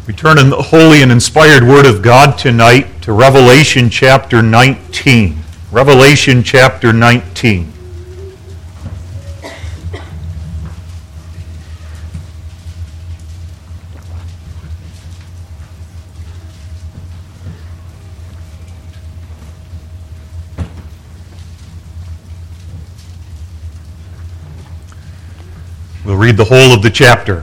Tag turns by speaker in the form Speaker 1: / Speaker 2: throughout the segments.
Speaker 1: We turn in the holy and inspired Word of God tonight to Revelation chapter 19. Revelation chapter 19. We'll read the whole of the chapter.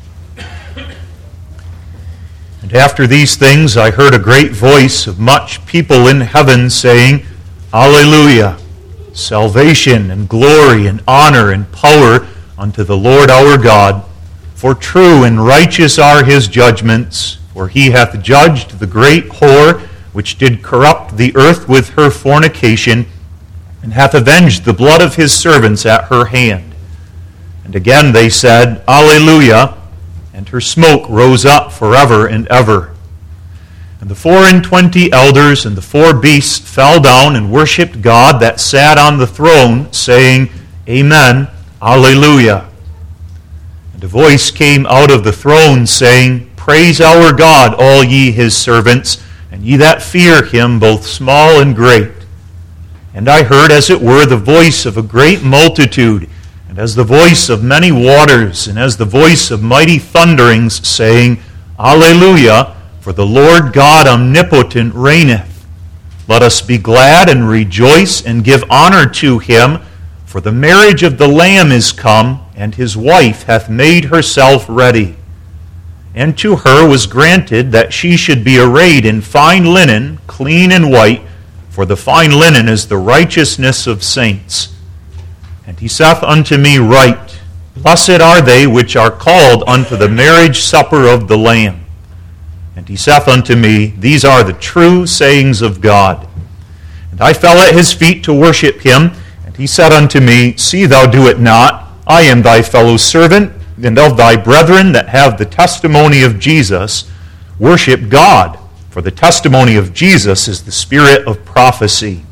Speaker 1: And after these things I heard a great voice of much people in heaven saying, Alleluia! Salvation and glory and honor and power unto the Lord our God. For true and righteous are his judgments. For he hath judged the great whore, which did corrupt the earth with her fornication, and hath avenged the blood of his servants at her hand. And again they said, Alleluia! And her smoke rose up forever and ever. And the 24 elders and the 4 beasts fell down and worshipped God that sat on the throne, saying, Amen, Alleluia. And a voice came out of the throne, saying, Praise our God, all ye his servants, and ye that fear him, both small and great. And I heard, as it were, the voice of a great multitude, and as the voice of many waters, and as the voice of mighty thunderings, saying, Alleluia, for the Lord God omnipotent reigneth. Let us be glad and rejoice and give honor to him, for the marriage of the Lamb is come, and his wife hath made herself ready. And to her was granted that she should be arrayed in fine linen, clean and white, for the fine linen is the righteousness of saints. And he saith unto me, Write, Blessed are they which are called unto the marriage supper of the Lamb. And he saith unto me, These are the true sayings of God. And I fell at his feet to worship him. And he said unto me, See thou do it not. I am thy fellow servant, and of thy brethren that have the testimony of Jesus. Worship God, for the testimony of Jesus is the spirit of prophecy.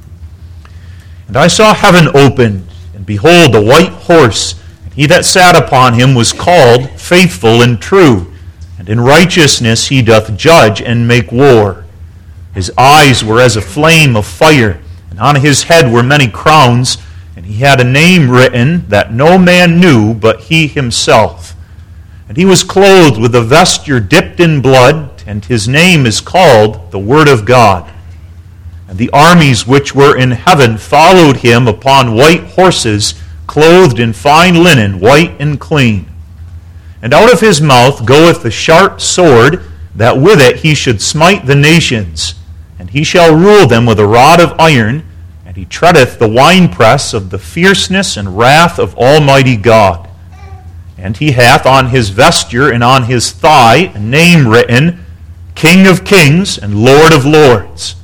Speaker 1: And I saw heaven opened, and behold, a white horse, and he that sat upon him was called Faithful and True, and in righteousness he doth judge and make war. His eyes were as a flame of fire, and on his head were many crowns, and he had a name written that no man knew but he himself. And he was clothed with a vesture dipped in blood, and his name is called the Word of God. And the armies which were in heaven followed him upon white horses, clothed in fine linen, white and clean. And out of his mouth goeth the sharp sword, that with it he should smite the nations. And he shall rule them with a rod of iron, and he treadeth the winepress of the fierceness and wrath of Almighty God. And he hath on his vesture and on his thigh a name written, King of Kings and Lord of Lords.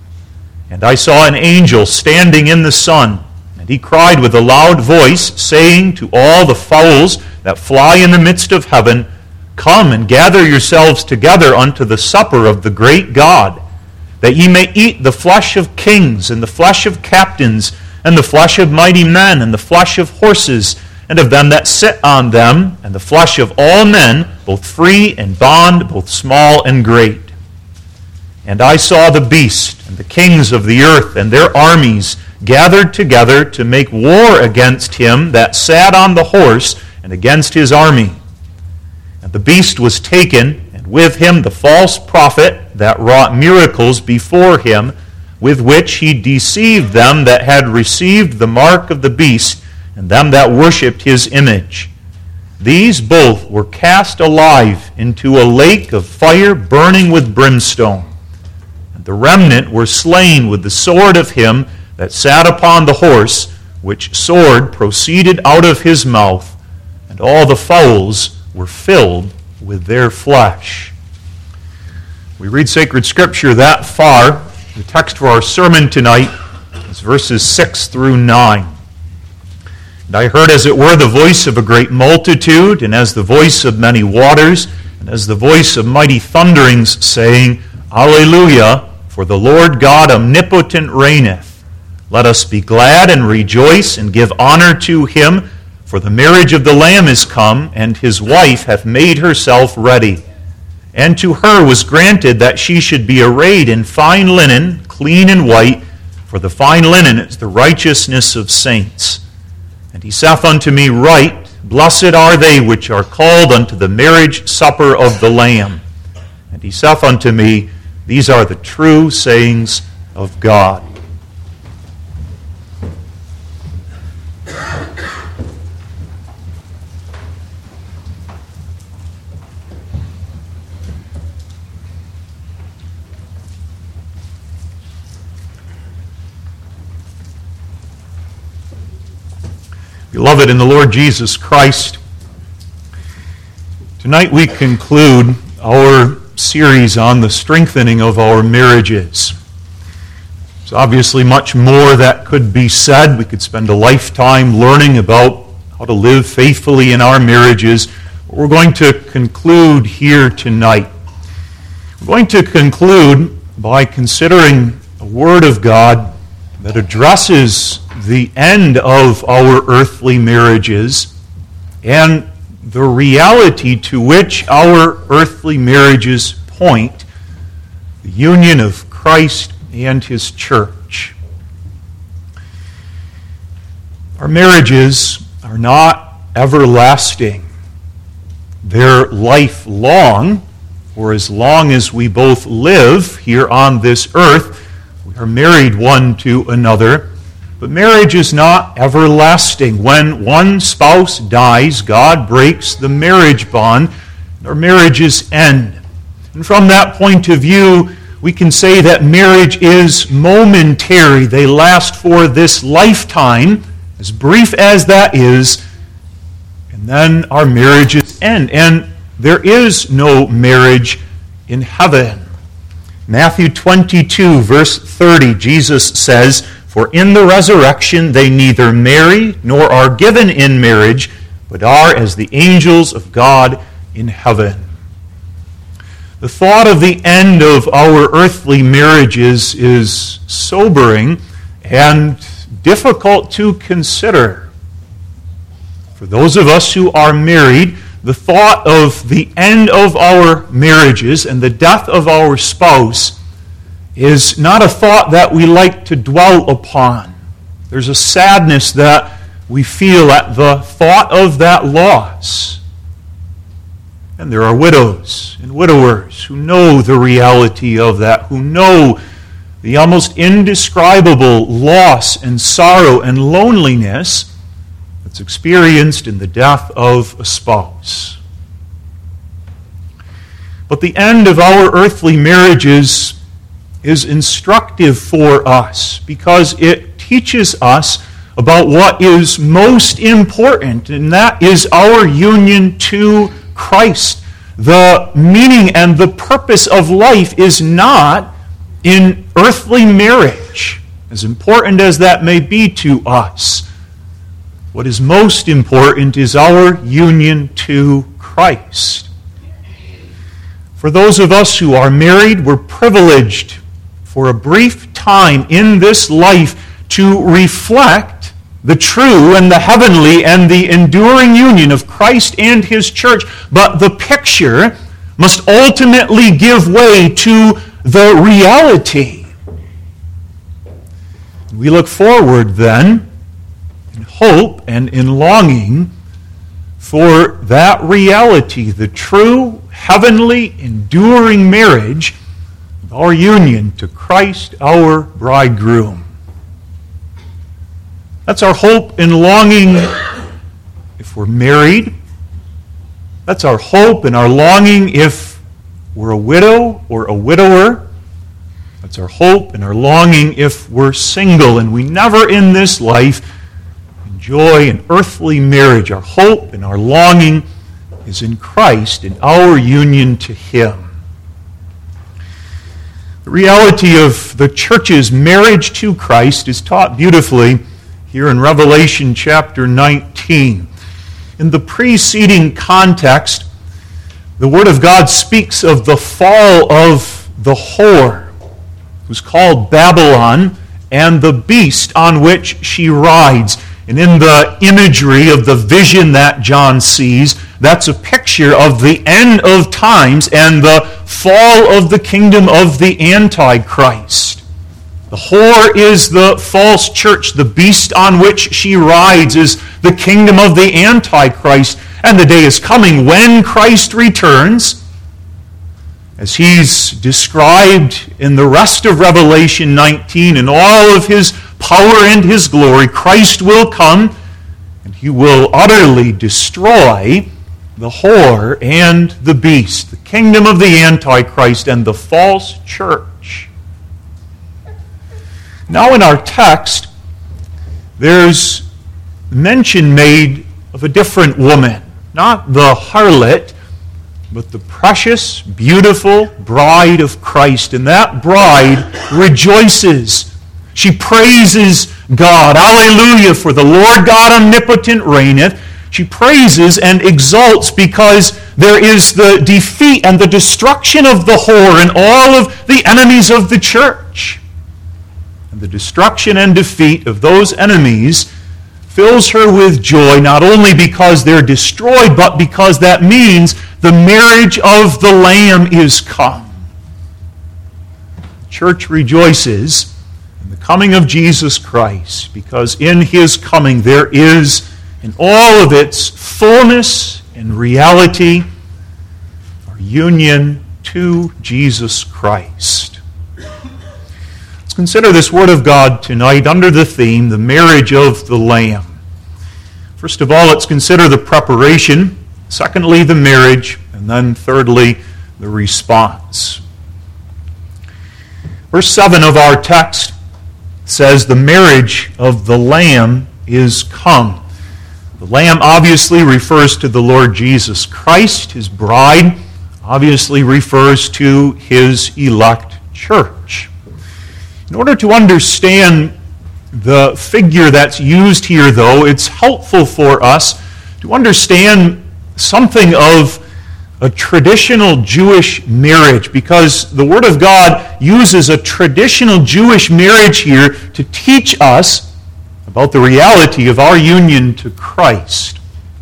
Speaker 1: And I saw an angel standing in the sun, and he cried with a loud voice, saying to all the fowls that fly in the midst of heaven, Come and gather yourselves together unto the supper of the great God, that ye may eat the flesh of kings, and the flesh of captains, and the flesh of mighty men, and the flesh of horses, and of them that sit on them, and the flesh of all men, both free and bond, both small and great. And I saw the beast, and the kings of the earth, and their armies, gathered together to make war against him that sat on the horse, and against his army. And the beast was taken, and with him the false prophet that wrought miracles before him, with which he deceived them that had received the mark of the beast, and them that worshipped his image. These both were cast alive into a lake of fire burning with brimstone. The remnant were slain with the sword of him that sat upon the horse, which sword proceeded out of his mouth, and all the fowls were filled with their flesh. We read sacred scripture that far. The text for our sermon tonight is verses 6 through 9. And I heard, as it were, the voice of a great multitude, and as the voice of many waters, and as the voice of mighty thunderings, saying, Alleluia! For the Lord God omnipotent reigneth. Let us be glad and rejoice and give honor to him, for the marriage of the Lamb is come, and his wife hath made herself ready. And to her was granted that she should be arrayed in fine linen, clean and white, for the fine linen is the righteousness of saints. And he saith unto me, Write, Blessed are they which are called unto the marriage supper of the Lamb. And he saith unto me, These are the true sayings of God. Beloved in the Lord Jesus Christ, tonight we conclude our series on the strengthening of our marriages. There's obviously much more that could be said. We could spend a lifetime learning about how to live faithfully in our marriages. But we're going to conclude here tonight. We're going to conclude by considering a word of God that addresses the end of our earthly marriages and the reality to which our earthly marriages point, the union of Christ and His church. Our marriages are not everlasting. They're lifelong, for as long as we both live here on this earth, we are married one to another. But marriage is not everlasting. When one spouse dies, God breaks the marriage bond, and our marriages end. And from that point of view, we can say that marriage is momentary. They last for this lifetime, as brief as that is, and then our marriages end. And there is no marriage in heaven. Matthew 22, verse 30, Jesus says, For in the resurrection they neither marry nor are given in marriage, but are as the angels of God in heaven. The thought of the end of our earthly marriages is sobering and difficult to consider. For those of us who are married, the thought of the end of our marriages and the death of our spouse is not a thought that we like to dwell upon. There's a sadness that we feel at the thought of that loss. And there are widows and widowers who know the reality of that, who know the almost indescribable loss and sorrow and loneliness that's experienced in the death of a spouse. But the end of our earthly marriages is instructive for us because it teaches us about what is most important, and that is our union to Christ. The meaning and the purpose of life is not in earthly marriage, as important as that may be to us. What is most important is our union to Christ. For those of us who are married, we're privileged for a brief time in this life to reflect the true and the heavenly and the enduring union of Christ and His church. But the picture must ultimately give way to the reality. We look forward then in hope and in longing for that reality, the true, heavenly, enduring marriage of our union to Christ, our bridegroom. That's our hope and longing if we're married. That's our hope and our longing if we're a widow or a widower. That's our hope and our longing if we're single and we never in this life enjoy an earthly marriage. Our hope and our longing is in Christ and our union to Him. The reality of the church's marriage to Christ is taught beautifully here in Revelation chapter 19. In the preceding context, the Word of God speaks of the fall of the whore, who's called Babylon, and the beast on which she rides. And in the imagery of the vision that John sees, that's a picture of the end of times and the fall of the kingdom of the Antichrist. The whore is the false church. The beast on which she rides is the kingdom of the Antichrist. And the day is coming when Christ returns, as he's described in the rest of Revelation 19, in all of his power and his glory. Christ will come, and he will utterly destroy the whore and the beast, the kingdom of the Antichrist and the false church. Now in our text, there's mention made of a different woman, not the harlot, but the precious, beautiful bride of Christ. And that bride rejoices. She praises God. Alleluia, for the Lord God omnipotent reigneth. She praises and exalts because there is the defeat and the destruction of the whore and all of the enemies of the church. And the destruction and defeat of those enemies fills her with joy, not only because they're destroyed, but because that means the marriage of the Lamb is come. The church rejoices in the coming of Jesus Christ, because in his coming there is, in all of its fullness and reality, our union to Jesus Christ. Let's consider this Word of God tonight under the theme, the marriage of the Lamb. First of all, let's consider the preparation. Secondly, the marriage. And then thirdly, the response. Verse 7 of our text says, the marriage of the Lamb is come. The Lamb obviously refers to the Lord Jesus Christ. His bride obviously refers to his elect church. In order to understand the figure that's used here, though, it's helpful for us to understand something of a traditional Jewish marriage, because the Word of God uses a traditional Jewish marriage here to teach us about the reality of our union to Christ.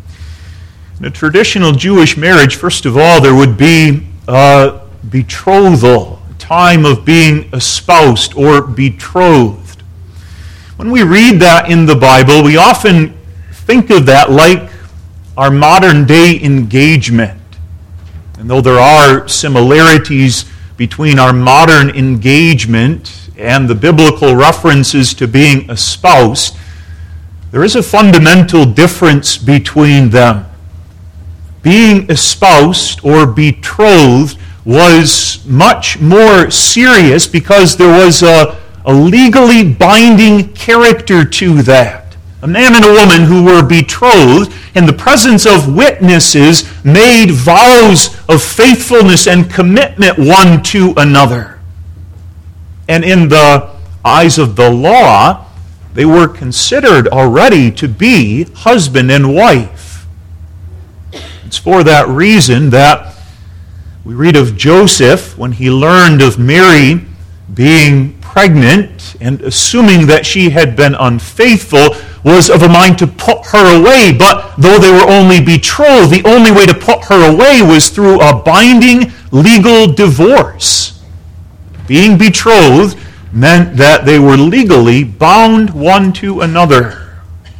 Speaker 1: In a traditional Jewish marriage, first of all, there would be a betrothal, a time of being espoused or betrothed. When we read that in the Bible, we often think of that like our modern day engagement. And though there are similarities between our modern engagement and the biblical references to being espoused, there is a fundamental difference between them. Being espoused or betrothed was much more serious because there was a legally binding character to that. A man and a woman who were betrothed in the presence of witnesses made vows of faithfulness and commitment one to another. And in the eyes of the law, they were considered already to be husband and wife. It's for that reason that we read of Joseph when he learned of Mary being pregnant and assuming that she had been unfaithful, was of a mind to put her away. But though they were only betrothed, the only way to put her away was through a binding legal divorce. Being betrothed meant that they were legally bound one to another.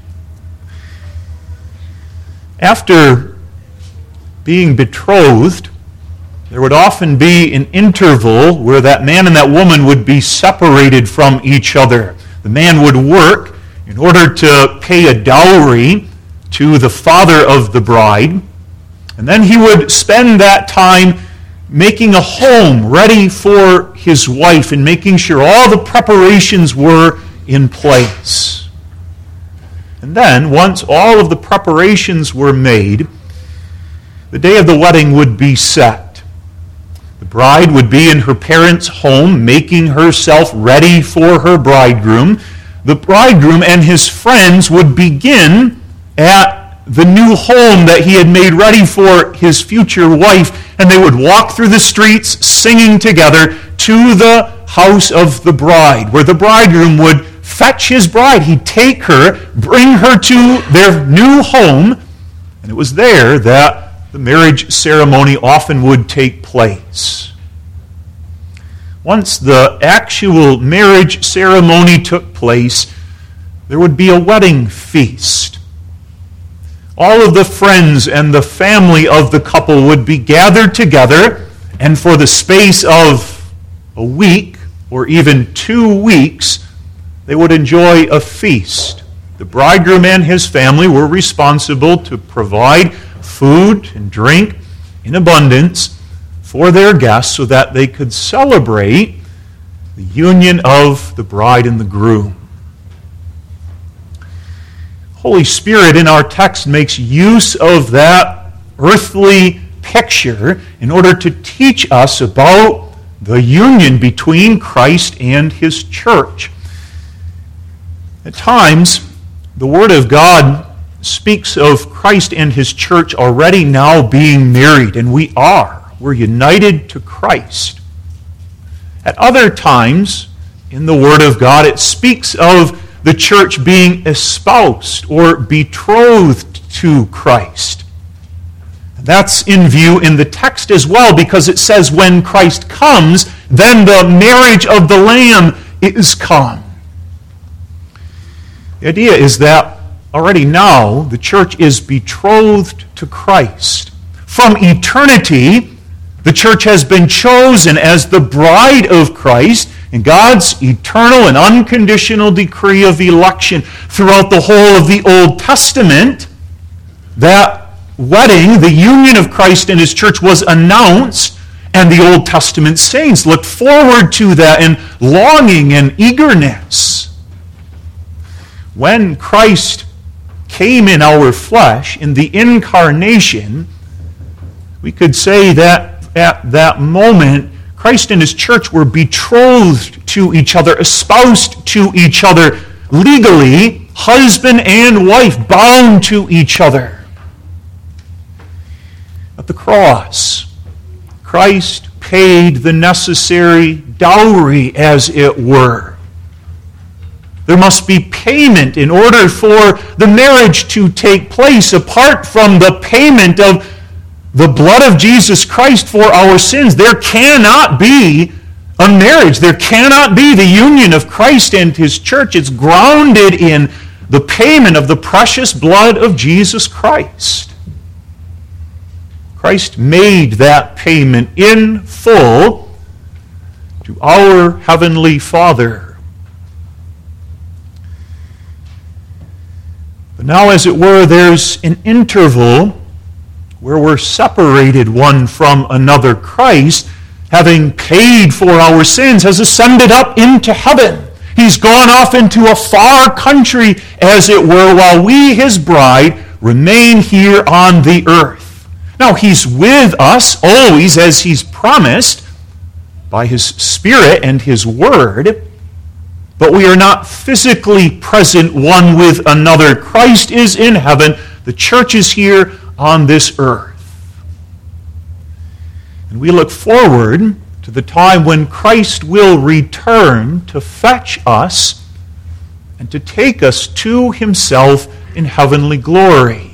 Speaker 1: After being betrothed, there would often be an interval where that man and that woman would be separated from each other. The man would work in order to pay a dowry to the father of the bride, and then he would spend that time making a home ready for his wife and making sure all the preparations were in place. And then, once all of the preparations were made, the day of the wedding would be set. The bride would be in her parents' home, making herself ready for her bridegroom. The bridegroom and his friends would begin at the new home that he had made ready for his future wife, and they would walk through the streets singing together to the house of the bride, where the bridegroom would fetch his bride. He'd take her, bring her to their new home, and it was there that the marriage ceremony often would take place. Once the actual marriage ceremony took place, there would be a wedding feast. All of the friends and the family of the couple would be gathered together, and for the space of a week or even 2 weeks, they would enjoy a feast. The bridegroom and his family were responsible to provide food and drink in abundance for their guests so that they could celebrate the union of the bride and the groom. Holy Spirit in our text makes use of that earthly picture in order to teach us about the union between Christ and his church. At times, the Word of God speaks of Christ and his church already now being married, and we are. We're united to Christ. At other times, in the Word of God, it speaks of the church being espoused or betrothed to Christ. That's in view in the text as well, because it says when Christ comes, then the marriage of the Lamb is come. The idea is that already now the church is betrothed to Christ. From eternity, the church has been chosen as the bride of Christ in God's eternal and unconditional decree of election throughout the whole of the Old Testament. That wedding, the union of Christ and his church, was announced, and the Old Testament saints looked forward to that in longing and eagerness. When Christ came in our flesh, in the incarnation, we could say that at that moment, Christ and his church were betrothed to each other, espoused to each other, legally, husband and wife, bound to each other. At the cross, Christ paid the necessary dowry, as it were. There must be payment in order for the marriage to take place. Apart from the payment of the blood of Jesus Christ for our sins, there cannot be a marriage. There cannot be the union of Christ and his church. It's grounded in the payment of the precious blood of Jesus Christ. Christ made that payment in full to our Heavenly Father. But now, as it were, there's an interval where we're separated one from another. Christ, having paid for our sins, has ascended up into heaven. He's gone off into a far country, as it were, while we, his bride, remain here on the earth. Now, he's with us always, as he's promised, by his Spirit and his Word, but we are not physically present one with another. Christ is in heaven. The church is here on this earth. And we look forward to the time when Christ will return to fetch us and to take us to himself in heavenly glory.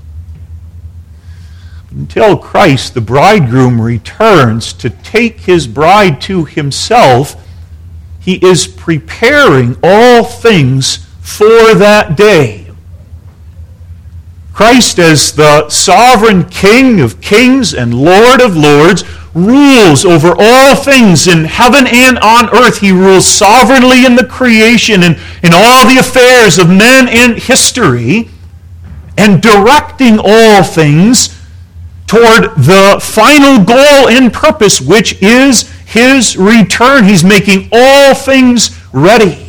Speaker 1: Until Christ, the bridegroom, returns to take his bride to himself, he is preparing all things for that day. Christ, as the sovereign King of kings and Lord of lords, rules over all things in heaven and on earth. He rules sovereignly in the creation and in all the affairs of men and history, and directing all things toward the final goal and purpose, which is his return. He's making all things ready.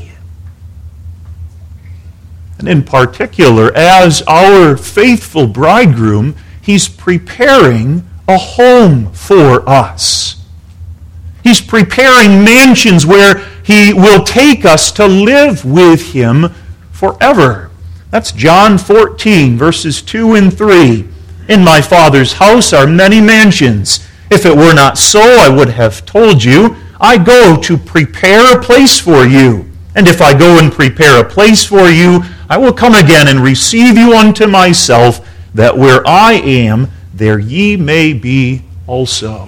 Speaker 1: And in particular, as our faithful bridegroom, he's preparing a home for us. He's preparing mansions where he will take us to live with him forever. That's John 14, verses 2 and 3. In my Father's house are many mansions. If it were not so, I would have told you, I go to prepare a place for you. And if I go and prepare a place for you, I will come again and receive you unto myself, that where I am, there ye may be also.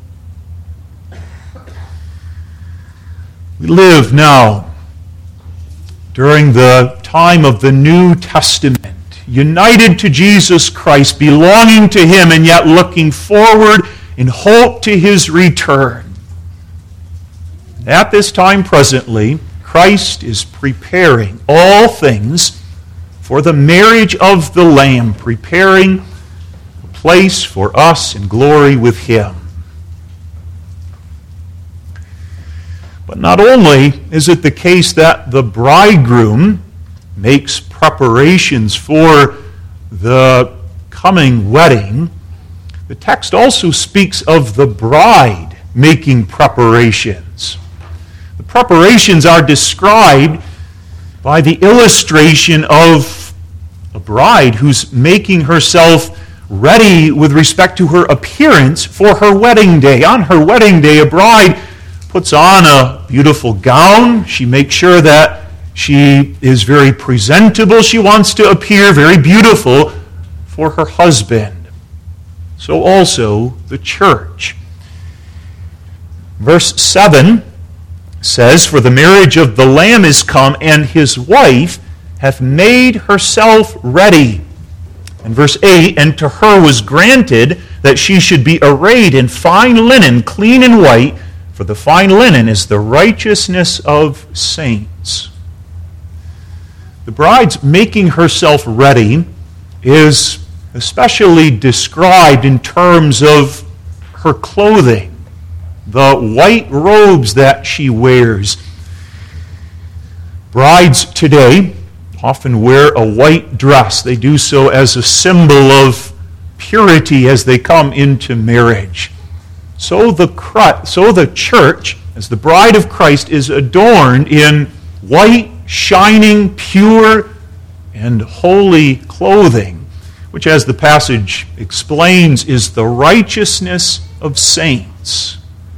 Speaker 1: We live now during the time of the New Testament, united to Jesus Christ, belonging to Him, and yet looking forward in hope to His return. At this time presently, Christ is preparing all things for the marriage of the Lamb, preparing a place for us in glory with Him. But not only is it the case that the bridegroom makes preparations for the coming wedding, the text also speaks of the bride making preparations. The preparations are described by the illustration of a bride who's making herself ready with respect to her appearance for her wedding day. On her wedding day, a bride puts on a beautiful gown. She makes sure that she is very presentable. She wants to appear very beautiful for her husband. So also the church. Verse 7 says, "For the marriage of the Lamb is come, and his wife hath made herself ready." And verse 8, "And to her was granted that she should be arrayed in fine linen, clean and white, for the fine linen is the righteousness of saints." The bride's making herself ready is especially described in terms of her clothing, the white robes that she wears. Brides today often wear a white dress. They do so as a symbol of purity as they come into marriage. So the church, as the bride of Christ, is adorned in white, shining, pure, and holy clothing, which, as the passage explains, is the righteousness of saints.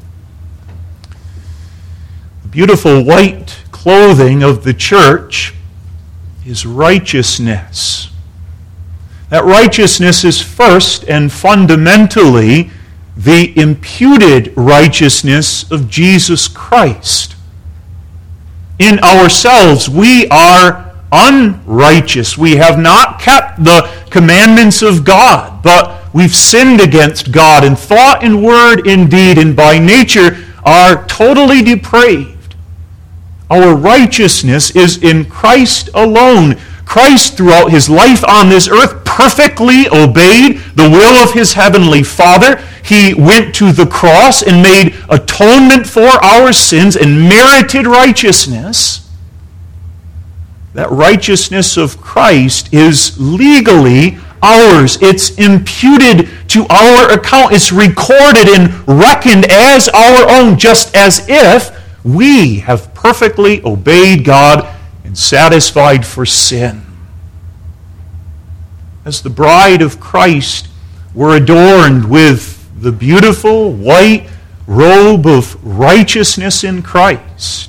Speaker 1: The beautiful white clothing of the church is righteousness. That righteousness is first and fundamentally the imputed righteousness of Jesus Christ. In ourselves, we are unrighteous. We have not kept the commandments of God, but we've sinned against God in thought and word and deed, and by nature are totally depraved. Our righteousness is in Christ alone. Christ, throughout his life on this earth, perfectly obeyed the will of his heavenly Father. He went to the cross and made atonement for our sins and merited righteousness. That righteousness of Christ is legally ours. It's imputed to our account. It's recorded and reckoned as our own, just as if we have perfectly obeyed God and satisfied for sin. As the bride of Christ, we're adorned with the beautiful white robe of righteousness in Christ.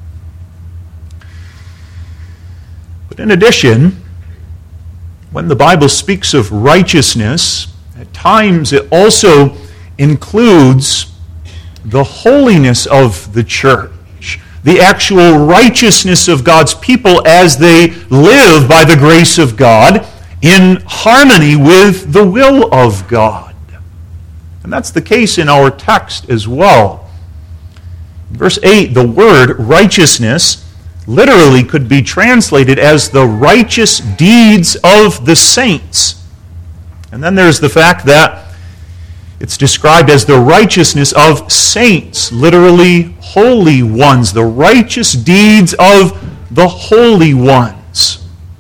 Speaker 1: But in addition, when the Bible speaks of righteousness, at times it also includes the holiness of the church, the actual righteousness of God's people as they live by the grace of God in harmony with the will of God. And that's the case in our text as well. In verse 8, the word righteousness literally could be translated as the righteous deeds of the saints. And then there's the fact that it's described as the righteousness of saints, literally holy ones, the righteous deeds of the holy ones.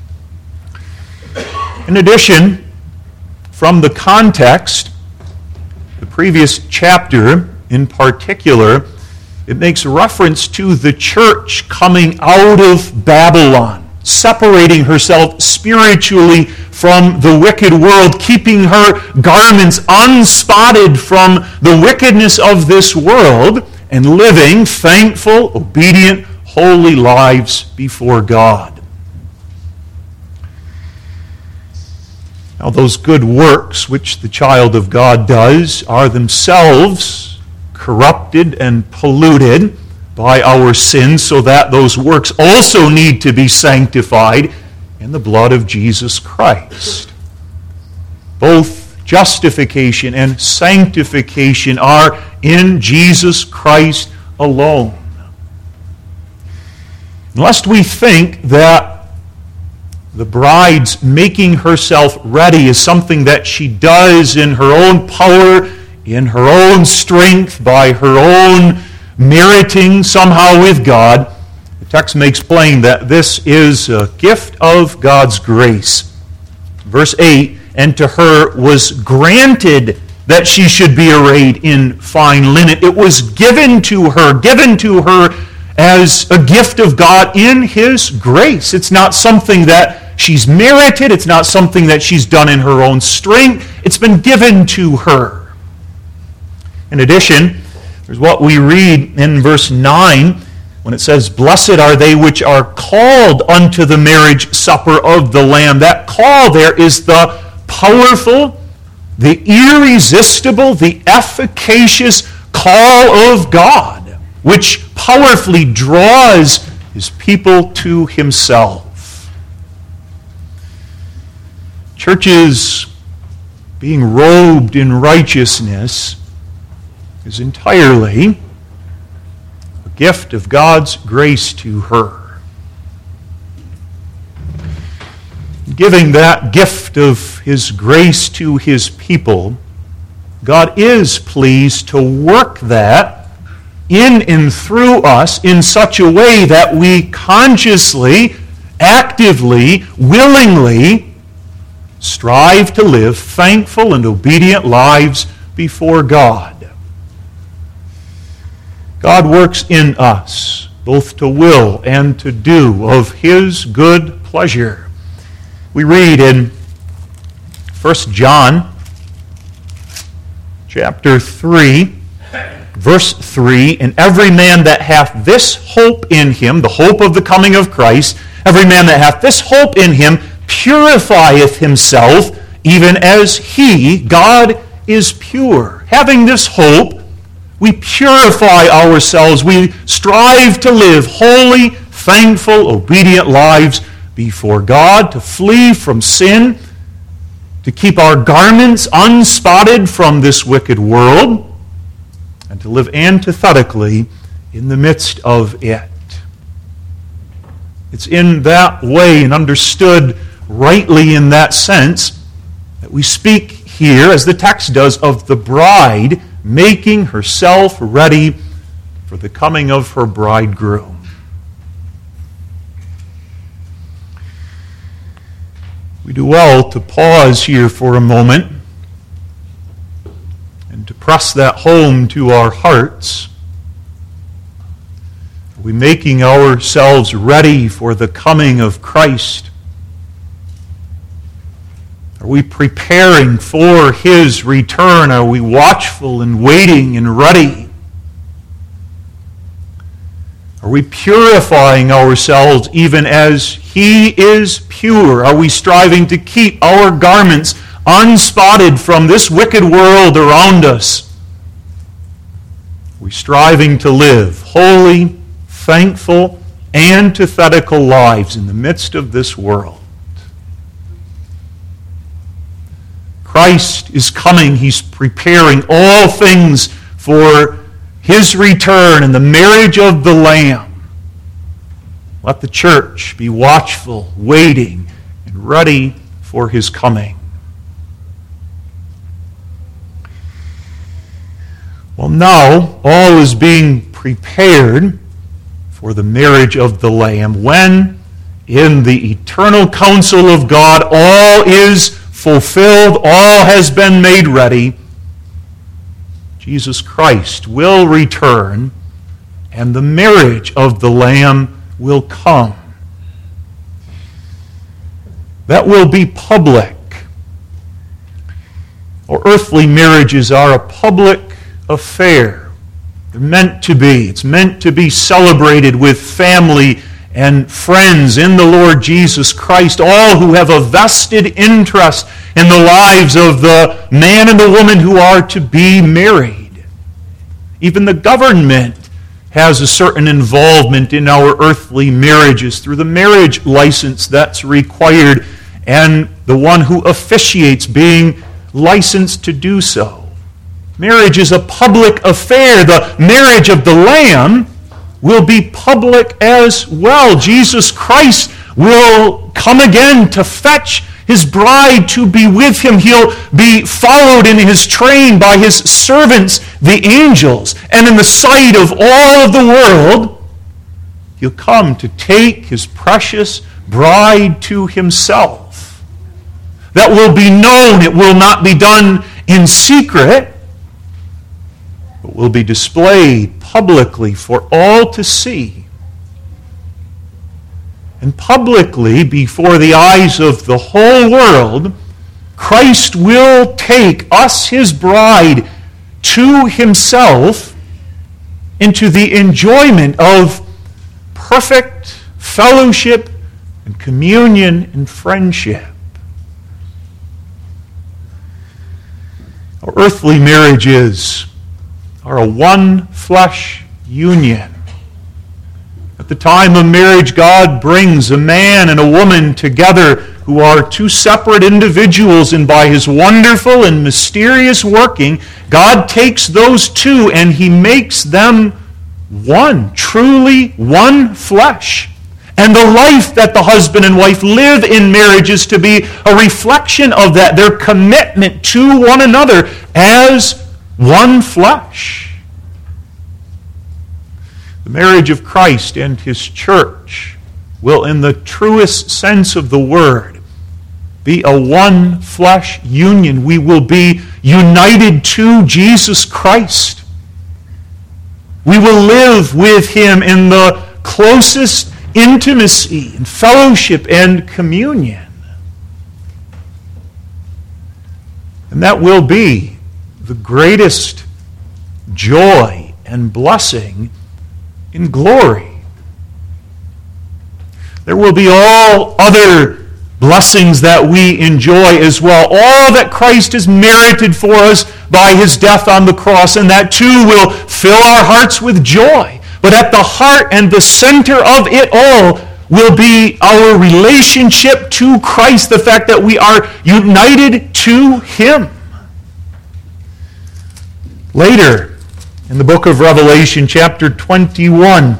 Speaker 1: In addition, from the context, the previous chapter in particular, it makes reference to the church coming out of Babylon, separating herself spiritually from the wicked world, keeping her garments unspotted from the wickedness of this world, and living thankful, obedient, holy lives before God. Now, those good works which the child of God does are themselves corrupted and polluted by our sins, so that those works also need to be sanctified in the blood of Jesus Christ. Both justification and sanctification are in Jesus Christ alone. Lest we think that the bride's making herself ready is something that she does in her own power, in her own strength, by her own meriting somehow with God, the text makes plain that this is a gift of God's grace. Verse 8, and to her was granted that she should be arrayed in fine linen. It was given to her as a gift of God in His grace. It's not something that she's merited. It's not something that she's done in her own strength. It's been given to her. In addition, there's what we read in verse 9 when it says, blessed are they which are called unto the marriage supper of the Lamb. That call there is the powerful, the irresistible, the efficacious call of God, which powerfully draws His people to Himself. Churches being robed in righteousness is entirely a gift of God's grace to her. Giving that gift of His grace to His people, God is pleased to work that in and through us in such a way that we consciously, actively, willingly strive to live thankful and obedient lives before God. God works in us both to will and to do of His good pleasure. We read in 1 John chapter 3, verse 3, and every man that hath this hope in him, the hope of the coming of Christ, every man that hath this hope in him purifieth himself, even as He, God, is pure. Having this hope, we purify ourselves. We strive to live holy, thankful, obedient lives before God, to flee from sin, to keep our garments unspotted from this wicked world, and to live antithetically in the midst of it. It's in that way and understood rightly in that sense that we speak here, as the text does, of the bride making herself ready for the coming of her bridegroom. We do well to pause here for a moment and to press that home to our hearts. Are we making ourselves ready for the coming of Christ? Are we preparing for His return? Are we watchful and waiting and ready? Are we purifying ourselves even as He is pure? Are we striving to keep our garments unspotted from this wicked world around us? Are we striving to live holy, thankful, antithetical lives in the midst of this world? Christ is coming. He's preparing all things for His return and the marriage of the Lamb. Let the church be watchful, waiting, and ready for His coming. Well, now all is being prepared for the marriage of the Lamb, when in the eternal counsel of God all is fulfilled, all has been made ready. Jesus Christ will return, and the marriage of the Lamb will come. That will be public. Or earthly marriages are a public affair. They're meant to be. It's meant to be celebrated with family and friends in the Lord Jesus Christ, all who have a vested interest in the lives of the man and the woman who are to be married. Even the government has a certain involvement in our earthly marriages through the marriage license that's required, and the one who officiates being licensed to do so. Marriage is a public affair. The marriage of the Lamb will be public as well. Jesus Christ will come again to fetch his bride to be with him. He'll be followed in his train by his servants, the angels. And in the sight of all of the world, he'll come to take his precious bride to himself. That will be known. It will not be done in secret, but will be displayed publicly for all to see. And publicly, before the eyes of the whole world, Christ will take us, his bride, to himself into the enjoyment of perfect fellowship and communion and friendship. Our earthly marriages are a one-flesh union. At the time of marriage, God brings a man and a woman together who are two separate individuals, and by his wonderful and mysterious working, God takes those two and he makes them one, truly one flesh. And the life that the husband and wife live in marriage is to be a reflection of that, their commitment to one another as one flesh. The marriage of Christ and his church will, in the truest sense of the word, be a one flesh union. We will be united to Jesus Christ. We will live with him in the closest intimacy and fellowship and communion. And that will be the greatest joy and blessing in glory. There will be all other blessings that we enjoy as well. All that Christ has merited for us by his death on the cross, and that too will fill our hearts with joy. But at the heart and the center of it all will be our relationship to Christ, the fact that we are united to him. Later, in the book of Revelation, chapter 21,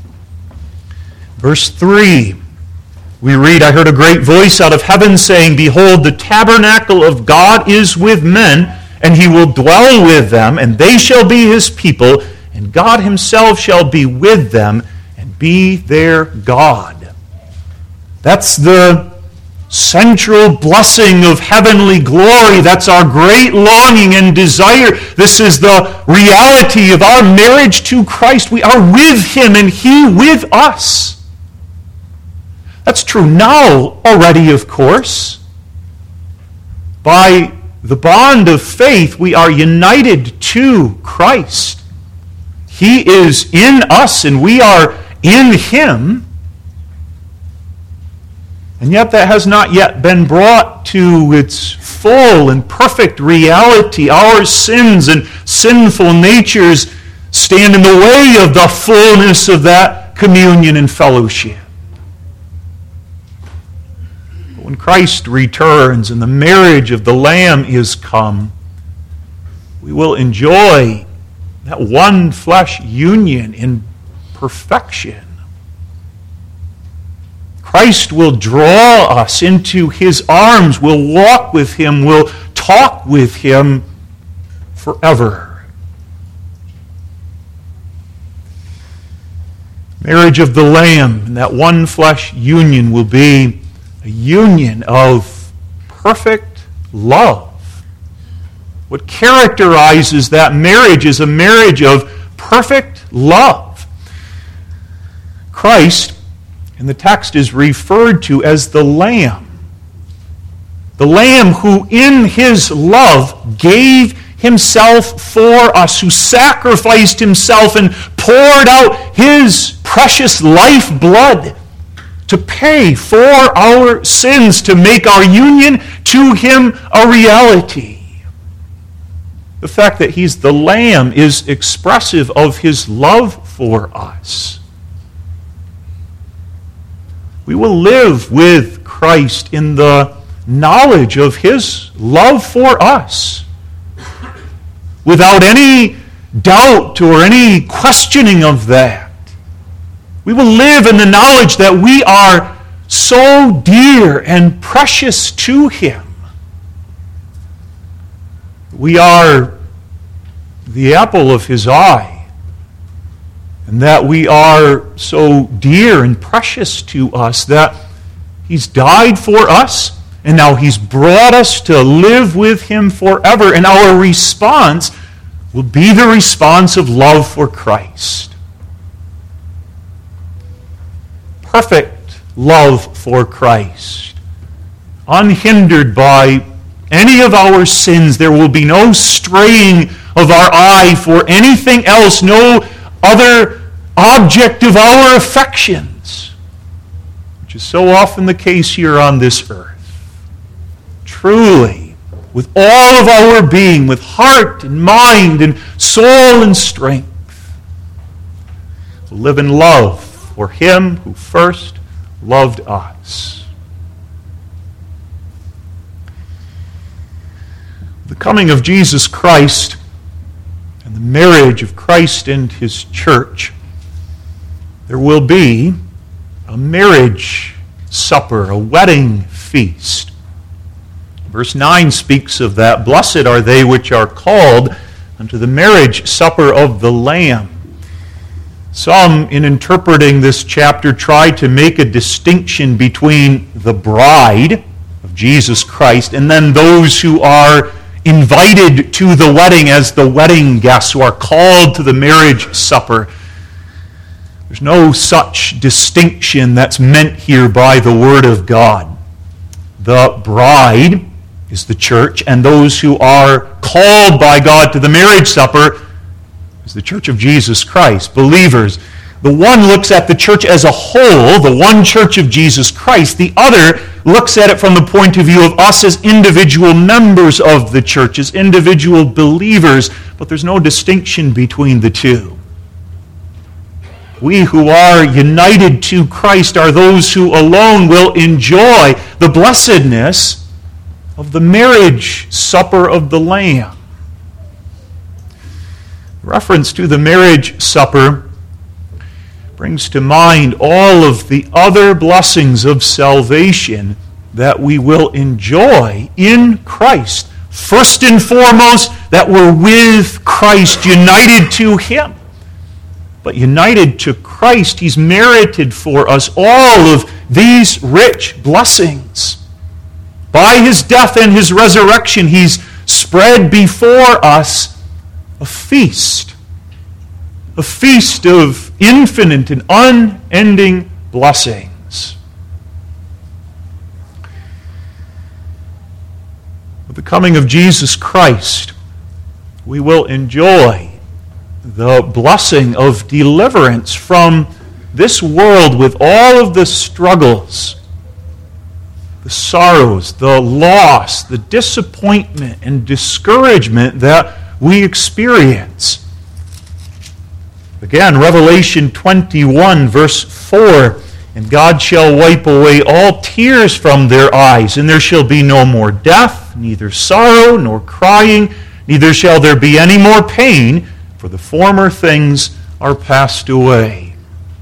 Speaker 1: verse 3, we read, "I heard a great voice out of heaven saying, Behold, the tabernacle of God is with men, and he will dwell with them, and they shall be his people, and God himself shall be with them, and be their God." That's the central blessing of heavenly glory. That's our great longing and desire. This is the reality of our marriage to Christ. We are with him and he with us. That's true now already, of course. By the bond of faith, we are united to Christ. He is in us and we are in him. And yet that has not yet been brought to its full and perfect reality. Our sins and sinful natures stand in the way of the fullness of that communion and fellowship. But when Christ returns and the marriage of the Lamb is come, we will enjoy that one flesh union in perfection. Christ will draw us into his arms. We'll walk with him. We'll talk with him forever. Marriage of the Lamb and that one flesh union will be a union of perfect love. What characterizes that marriage is a marriage of perfect love. Christ, and the text is referred to as the Lamb. The Lamb who in his love gave himself for us, who sacrificed himself and poured out his precious lifeblood to pay for our sins, to make our union to him a reality. The fact that he's the Lamb is expressive of his love for us. We will live with Christ in the knowledge of his love for us, without any doubt or any questioning of that. We will live in the knowledge that we are so dear and precious to him. We are the apple of his eye, and that we are so dear and precious to us that he's died for us, and now he's brought us to live with him forever, and our response will be the response of love for Christ. Perfect love for Christ, unhindered by any of our sins. There will be no straying of our eye for anything else, no other object of our affections, which is so often the case here on this earth. Truly, with all of our being, with heart and mind and soul and strength, we'll live in love for him who first loved us. The coming of Jesus Christ and the marriage of Christ and his church, there will be a marriage supper, a wedding feast. Verse 9 speaks of that. Blessed are they which are called unto the marriage supper of the Lamb. Some, in interpreting this chapter, try to make a distinction between the bride of Jesus Christ and then those who are invited to the wedding as the wedding guests, who are called to the marriage supper. There's no such distinction that's meant here by the Word of God. The bride is the church, and those who are called by God to the marriage supper is the church of Jesus Christ, believers. The one looks at the church as a whole, the one church of Jesus Christ. The other looks at it from the point of view of us as individual members of the church, as individual believers, but there's no distinction between the two. We who are united to Christ are those who alone will enjoy the blessedness of the marriage supper of the Lamb. Reference to the marriage supper brings to mind all of the other blessings of salvation that we will enjoy in Christ. First and foremost, that we're with Christ, united to him. But united to Christ, he's merited for us all of these rich blessings. By his death and his resurrection, he's spread before us a feast of infinite and unending blessings. With the coming of Jesus Christ, we will enjoy the blessing of deliverance from this world with all of the struggles, the sorrows, the loss, the disappointment and discouragement that we experience. Again, Revelation 21, verse 4, and God shall wipe away all tears from their eyes, and there shall be no more death, neither sorrow nor crying, neither shall there be any more pain, for the former things are passed away.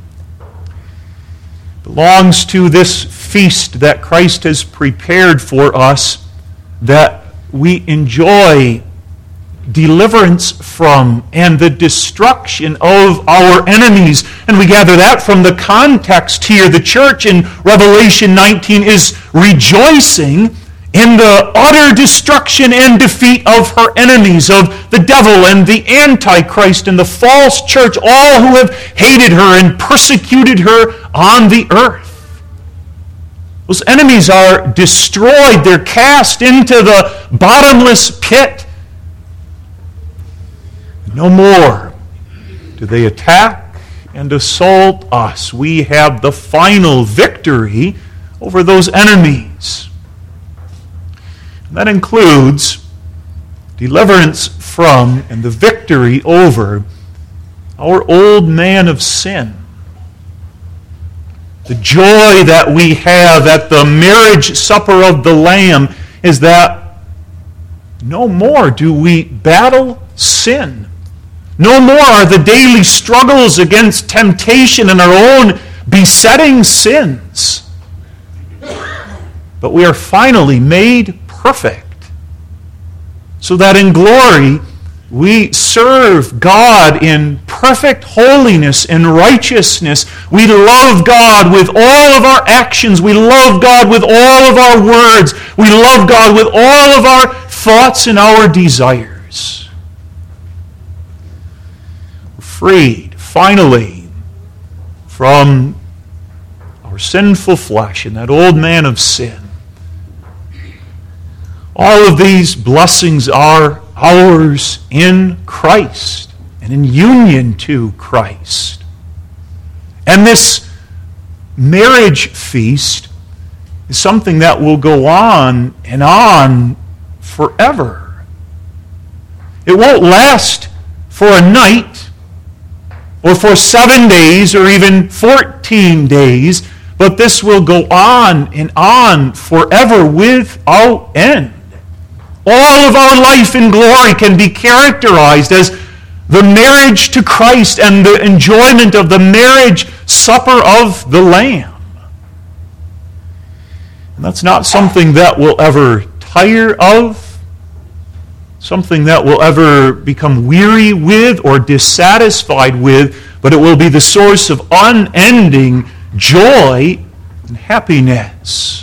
Speaker 1: It belongs to this feast that Christ has prepared for us that we enjoy deliverance from and the destruction of our enemies. And we gather that from the context here. The church in Revelation 19 is rejoicing in the utter destruction and defeat of her enemies, of the devil and the Antichrist and the false church, all who have hated her and persecuted her on the earth. Those enemies are destroyed. They're cast into the bottomless pit. No more do they attack and assault us. We have the final victory over those enemies. And that includes deliverance from and the victory over our old man of sin. The joy that we have at the marriage supper of the Lamb is that no more do we battle sin. No more are the daily struggles against temptation and our own besetting sins. But we are finally made perfect, so that in glory we serve God in perfect holiness and righteousness. We love God with all of our actions. We love God with all of our words. We love God with all of our thoughts and our desires. We're freed, finally, from our sinful flesh and that old man of sin. All of these blessings are ours in Christ and in union to Christ. And this marriage feast is something that will go on and on forever. It won't last for a night or for 7 days or even 14 days, but this will go on and on forever without end. All of our life in glory can be characterized as the marriage to Christ and the enjoyment of the marriage supper of the Lamb. And that's not something that we'll ever tire of, something that we'll ever become weary with or dissatisfied with, but it will be the source of unending joy and happiness.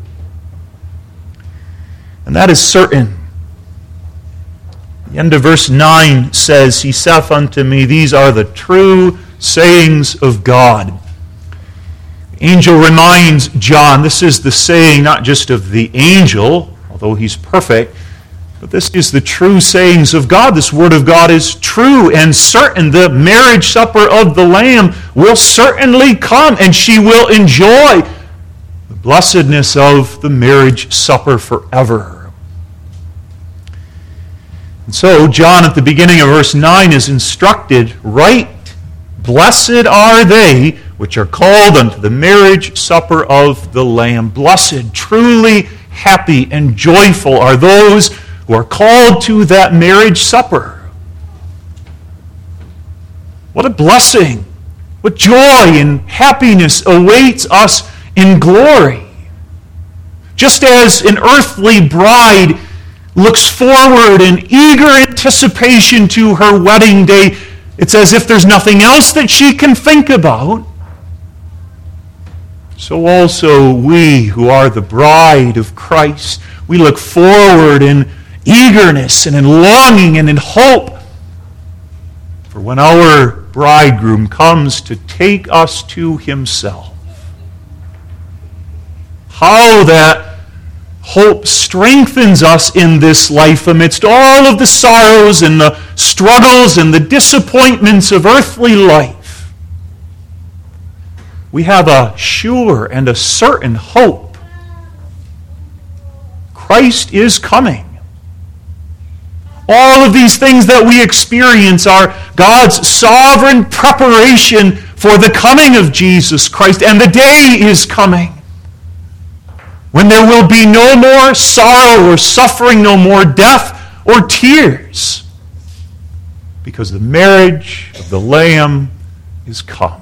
Speaker 1: And that is certain. The end of verse 9 says, He saith unto me, These are the true sayings of God. The angel reminds John, this is the saying not just of the angel, although he's perfect, but this is the true sayings of God. This word of God is true and certain. The marriage supper of the Lamb will certainly come, and she will enjoy the blessedness of the marriage supper forever. And so, John at the beginning of verse 9 is instructed, right, blessed are they which are called unto the marriage supper of the Lamb. Blessed, truly happy and joyful are those who are called to that marriage supper. What a blessing, what joy and happiness awaits us in glory. Just as an earthly bride looks forward in eager anticipation to her wedding day, it's as if there's nothing else that she can think about. So also we who are the bride of Christ, we look forward in eagerness and in longing and in hope for when our bridegroom comes to take us to himself. How that hope strengthens us in this life amidst all of the sorrows and the struggles and the disappointments of earthly life. We have a sure and a certain hope. Christ is coming. All of these things that we experience are God's sovereign preparation for the coming of Jesus Christ, and the day is coming when there will be no more sorrow or suffering, no more death or tears, because the marriage of the Lamb is come.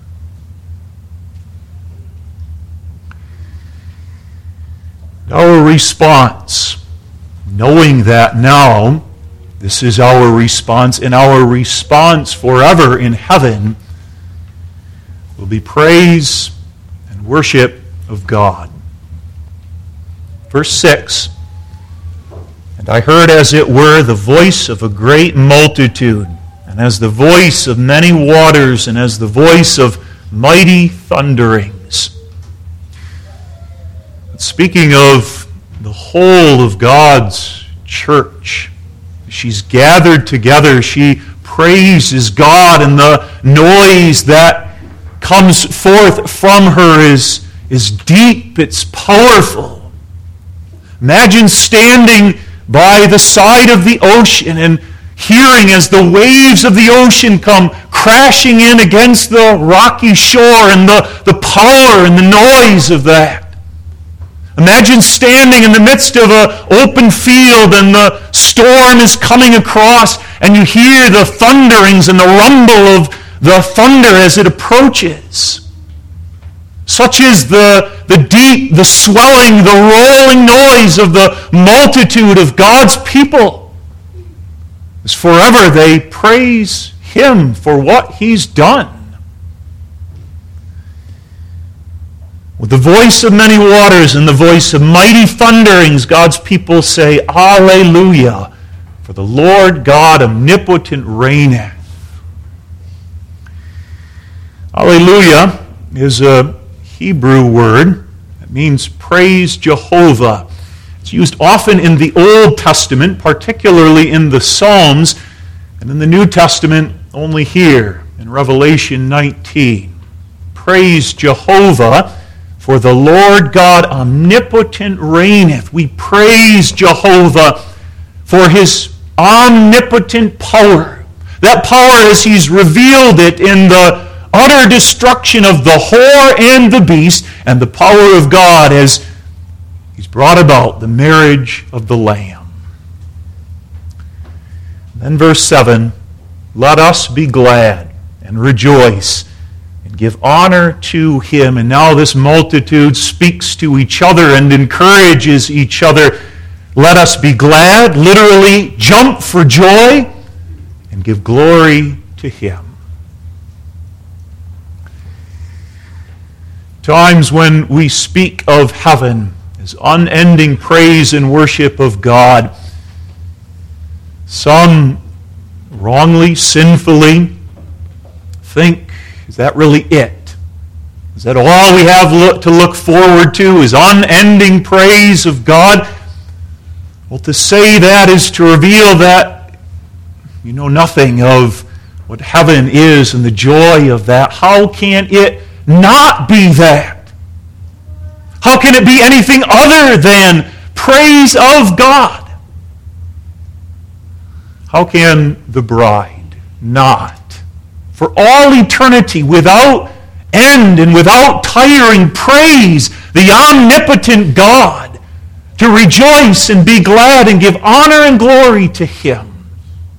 Speaker 1: Our response, knowing that now, this is our response, and our response forever in heaven will be praise and worship of God. Verse 6, And I heard as it were the voice of a great multitude, and as the voice of many waters, and as the voice of mighty thunderings. Speaking of the whole of God's church, she's gathered together, she praises God, and the noise that comes forth from her is deep, it's powerful. Imagine standing by the side of the ocean and hearing as the waves of the ocean come crashing in against the rocky shore, and the power and the noise of that. Imagine standing in the midst of an open field and the storm is coming across, and you hear the thunderings and the rumble of the thunder as it approaches. Such is the deep, the swelling, the rolling noise of the multitude of God's people. As forever they praise Him for what He's done. With the voice of many waters and the voice of mighty thunderings, God's people say, Alleluia, for the Lord God omnipotent reigneth. Alleluia is a Hebrew word that means praise Jehovah. It's used often in the Old Testament, particularly in the Psalms, and in the New Testament only here in Revelation 19. Praise Jehovah, for the Lord God omnipotent reigneth. We praise Jehovah for His omnipotent power. That power as He's revealed it in the utter destruction of the whore and the beast, and the power of God as He's brought about the marriage of the Lamb. Then verse 7, let us be glad and rejoice and give honor to Him. And now this multitude speaks to each other and encourages each other. Let us be glad, literally jump for joy, and give glory to Him. Times when we speak of heaven as unending praise and worship of God, some wrongly, sinfully think, is that really it? Is that all we have to look forward to is unending praise of God? Well, to say that is to reveal that you know nothing of what heaven is and the joy of that. How can it not be that? How can it be anything other than praise of God? How can the bride not, for all eternity, without end and without tiring, praise the omnipotent God, to rejoice and be glad and give honor and glory to Him,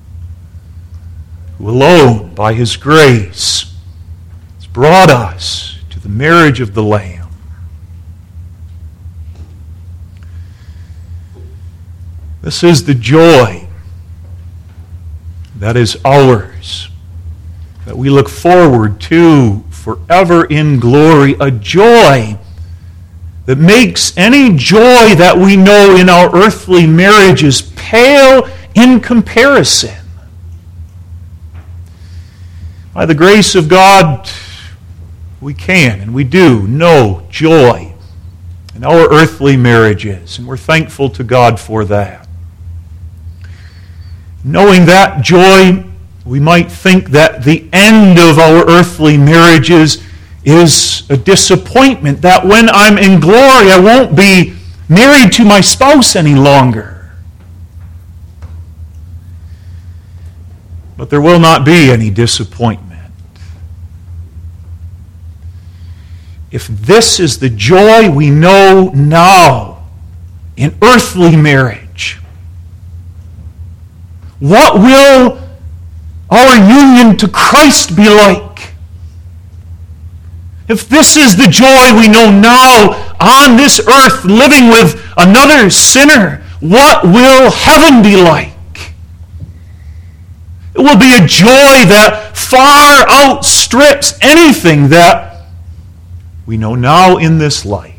Speaker 1: who alone, by His grace, has brought us to the marriage of the Lamb? This is the joy that is ours, that we look forward to forever in glory, a joy that makes any joy that we know in our earthly marriages pale in comparison. By the grace of God, we can and we do know joy in our earthly marriages, and we're thankful to God for that. Knowing that joy, we might think that the end of our earthly marriages is a disappointment, that when I'm in glory, I won't be married to my spouse any longer. But there will not be any disappointment. If this is the joy we know now in earthly marriage, what will our union to Christ be like? If this is the joy we know now on this earth, living with another sinner, what will heaven be like? It will be a joy that far outstrips anything that we know now in this life.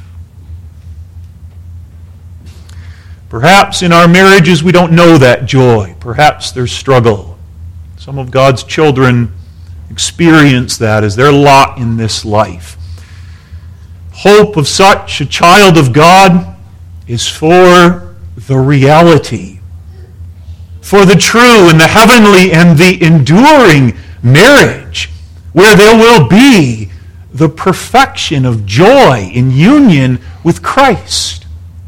Speaker 1: Perhaps in our marriages we don't know that joy. Perhaps there's struggle. Some of God's children experience that as their lot in this life. Hope of such a child of God is for the reality, for the true and the heavenly and the enduring marriage, where there will be the perfection of joy in union with Christ.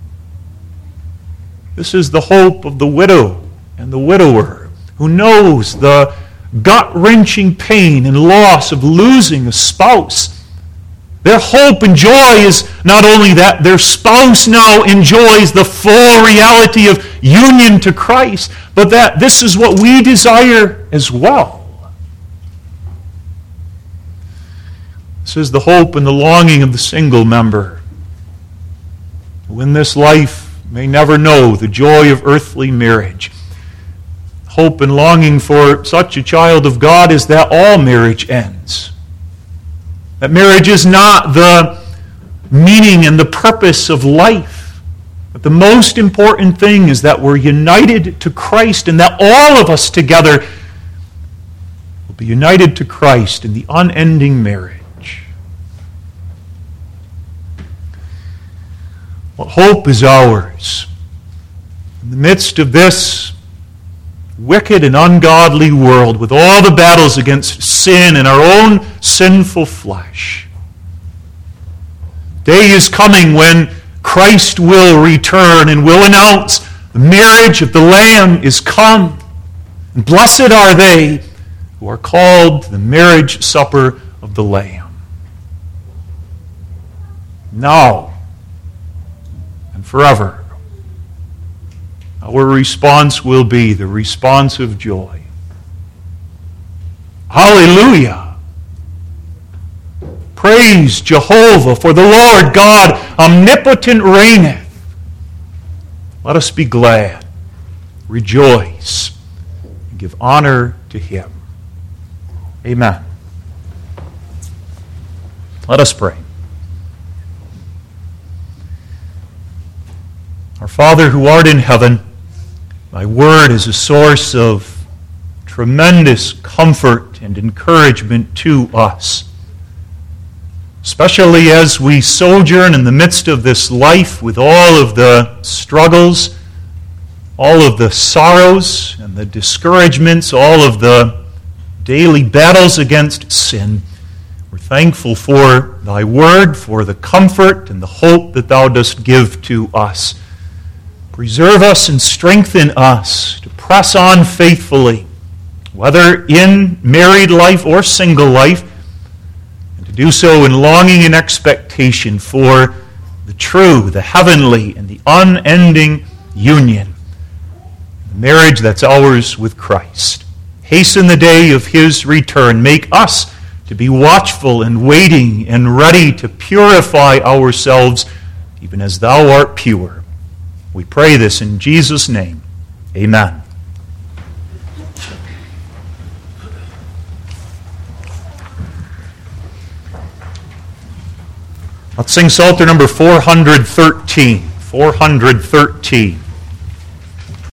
Speaker 1: This is the hope of the widow and the widower who knows the gut-wrenching pain and loss of losing a spouse. Their hope and joy is not only that their spouse now enjoys the full reality of union to Christ, but that this is what we desire as well. This is the hope and the longing of the single member, who in this life may never know the joy of earthly marriage. Hope and longing for such a child of God is that all marriage ends. That marriage is not the meaning and the purpose of life. But the most important thing is that we're united to Christ, and that all of us together will be united to Christ in the unending marriage. What hope is ours in the midst of this wicked and ungodly world, with all the battles against sin and our own sinful flesh? Day is coming when Christ will return and will announce the marriage of the Lamb is come. And blessed are they who are called to the marriage supper of the Lamb. Now and forever, our response will be the response of joy. Hallelujah! Praise Jehovah, for the Lord God omnipotent reigneth. Let us be glad, rejoice, and give honor to Him. Amen. Let us pray. Our Father who art in heaven, Thy word is a source of tremendous comfort and encouragement to us, especially as we sojourn in the midst of this life with all of the struggles, all of the sorrows and the discouragements, all of the daily battles against sin. We're thankful for Thy word, for the comfort and the hope that Thou dost give to us. Preserve us and strengthen us to press on faithfully, whether in married life or single life, and to do so in longing and expectation for the true, the heavenly, and the unending union, the marriage that's ours with Christ. Hasten the day of His return. Make us to be watchful and waiting and ready to purify ourselves, even as Thou art pure. We pray this in Jesus' name. Amen. Let's sing Psalter number 413. 413.